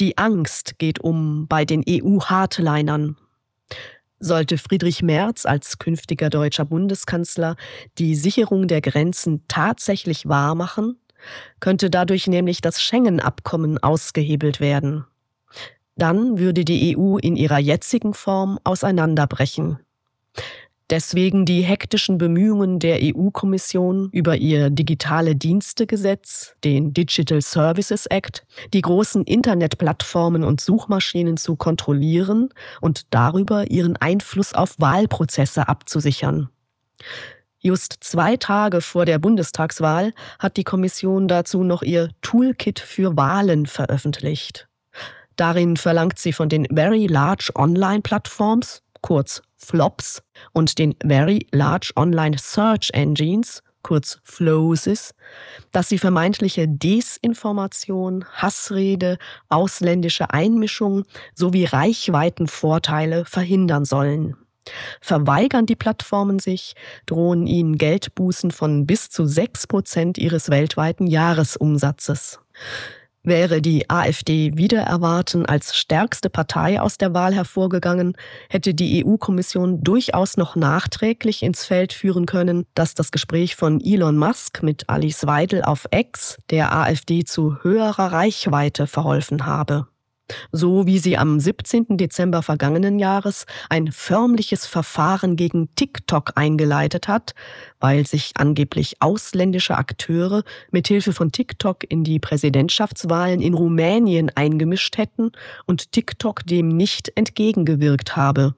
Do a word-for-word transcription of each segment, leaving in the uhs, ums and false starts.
Die Angst geht um bei den E U-Hardlinern. Sollte Friedrich Merz als künftiger deutscher Bundeskanzler die Sicherung der Grenzen tatsächlich wahrmachen, könnte dadurch nämlich das Schengen-Abkommen ausgehebelt werden. Dann würde die E U in ihrer jetzigen Form auseinanderbrechen. Deswegen die hektischen Bemühungen der E U-Kommission über ihr Digitale-Dienste-Gesetz, den Digital Services Act, die großen Internetplattformen und Suchmaschinen zu kontrollieren und darüber ihren Einfluss auf Wahlprozesse abzusichern. Just zwei Tage vor der Bundestagswahl hat die Kommission dazu noch ihr Toolkit für Wahlen veröffentlicht. Darin verlangt sie von den Very Large Online Platforms, kurz Flops, und den Very Large Online Search Engines, kurz Floses, dass sie vermeintliche Desinformation, Hassrede, ausländische Einmischung sowie Reichweitenvorteile verhindern sollen. Verweigern die Plattformen sich, drohen ihnen Geldbußen von bis zu sechs Prozent ihres weltweiten Jahresumsatzes. Wäre die AfD wider Erwarten als stärkste Partei aus der Wahl hervorgegangen, hätte die E U-Kommission durchaus noch nachträglich ins Feld führen können, dass das Gespräch von Elon Musk mit Alice Weidel auf X der AfD zu höherer Reichweite verholfen habe. So wie sie am siebzehnten Dezember vergangenen Jahres ein förmliches Verfahren gegen TikTok eingeleitet hat, weil sich angeblich ausländische Akteure mithilfe von TikTok in die Präsidentschaftswahlen in Rumänien eingemischt hätten und TikTok dem nicht entgegengewirkt habe.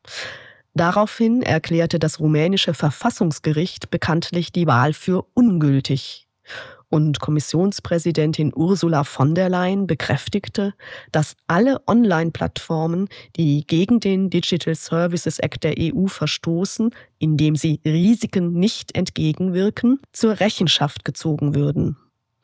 Daraufhin erklärte das rumänische Verfassungsgericht bekanntlich die Wahl für ungültig. Und Kommissionspräsidentin Ursula von der Leyen bekräftigte, dass alle Online-Plattformen, die gegen den Digital Services Act der E U verstoßen, indem sie Risiken nicht entgegenwirken, zur Rechenschaft gezogen würden.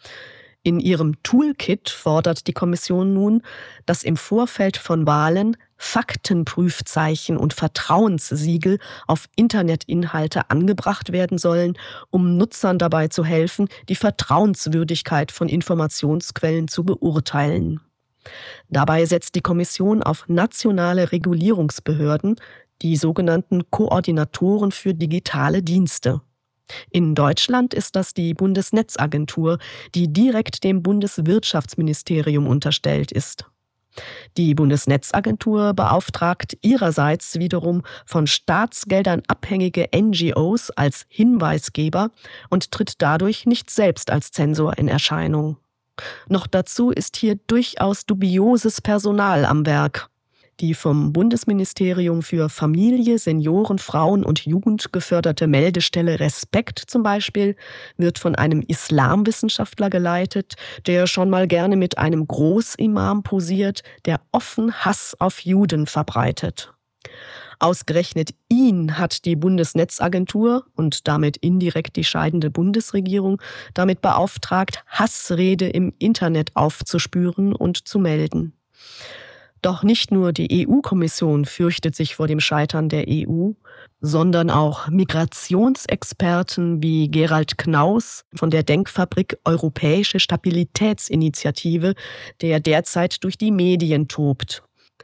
In ihrem Toolkit fordert die Kommission nun, dass im Vorfeld von Wahlen Faktenprüfzeichen und Vertrauenssiegel auf Internetinhalte angebracht werden sollen, um Nutzern dabei zu helfen, die Vertrauenswürdigkeit von Informationsquellen zu beurteilen. Dabei setzt die Kommission auf nationale Regulierungsbehörden, die sogenannten Koordinatoren für digitale Dienste. In Deutschland ist das die Bundesnetzagentur, die direkt dem Bundeswirtschaftsministerium unterstellt ist. Die Bundesnetzagentur beauftragt ihrerseits wiederum von Staatsgeldern abhängige N G Os als Hinweisgeber und tritt dadurch nicht selbst als Zensor in Erscheinung. Noch dazu ist hier durchaus dubioses Personal am Werk. Die vom Bundesministerium für Familie, Senioren, Frauen und Jugend geförderte Meldestelle Respekt zum Beispiel wird von einem Islamwissenschaftler geleitet, der schon mal gerne mit einem Großimam posiert, der offen Hass auf Juden verbreitet. Ausgerechnet ihn hat die Bundesnetzagentur und damit indirekt die scheidende Bundesregierung damit beauftragt, Hassrede im Internet aufzuspüren und zu melden. Doch nicht nur die E U-Kommission fürchtet sich vor dem Scheitern der E U, sondern auch Migrationsexperten wie Gerald Knaus von der Denkfabrik Europäische Stabilitätsinitiative, der derzeit durch die Medien tobt.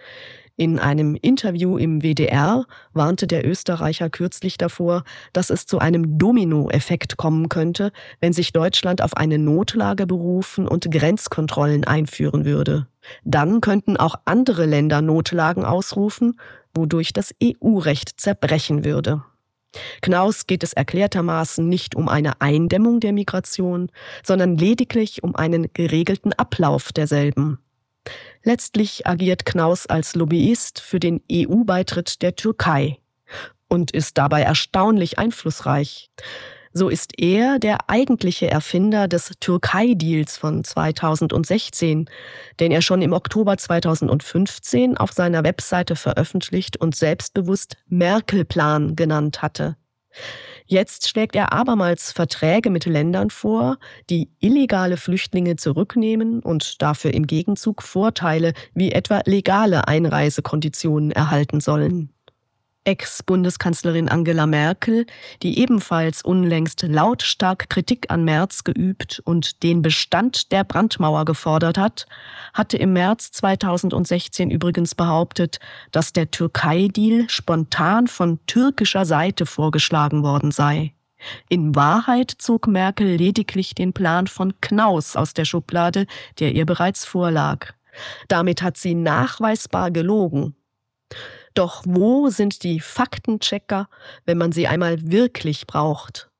In einem Interview im W D R warnte der Österreicher kürzlich davor, dass es zu einem Dominoeffekt kommen könnte, wenn sich Deutschland auf eine Notlage berufen und Grenzkontrollen einführen würde. Dann könnten auch andere Länder Notlagen ausrufen, wodurch das E U-Recht zerbrechen würde. Knaus geht es erklärtermaßen nicht um eine Eindämmung der Migration, sondern lediglich um einen geregelten Ablauf derselben. Letztlich agiert Knaus als Lobbyist für den E U-Beitritt der Türkei und ist dabei erstaunlich einflussreich. So ist er der eigentliche Erfinder des Türkei-Deals von zweitausendsechzehn, den er schon im Oktober zweitausendfünfzehn auf seiner Webseite veröffentlicht und selbstbewusst Merkel-Plan genannt hatte. Jetzt schlägt er abermals Verträge mit Ländern vor, die illegale Flüchtlinge zurücknehmen und dafür im Gegenzug Vorteile wie etwa legale Einreisekonditionen erhalten sollen. Ex-Bundeskanzlerin Angela Merkel, die ebenfalls unlängst lautstark Kritik an Merz geübt und den Bestand der Brandmauer gefordert hat, hatte im März zweitausendsechzehn übrigens behauptet, dass der Türkei-Deal spontan von türkischer Seite vorgeschlagen worden sei. In Wahrheit zog Merkel lediglich den Plan von Knaus aus der Schublade, der ihr bereits vorlag. Damit hat sie nachweisbar gelogen. Doch wo sind die Faktenchecker, wenn man sie einmal wirklich braucht?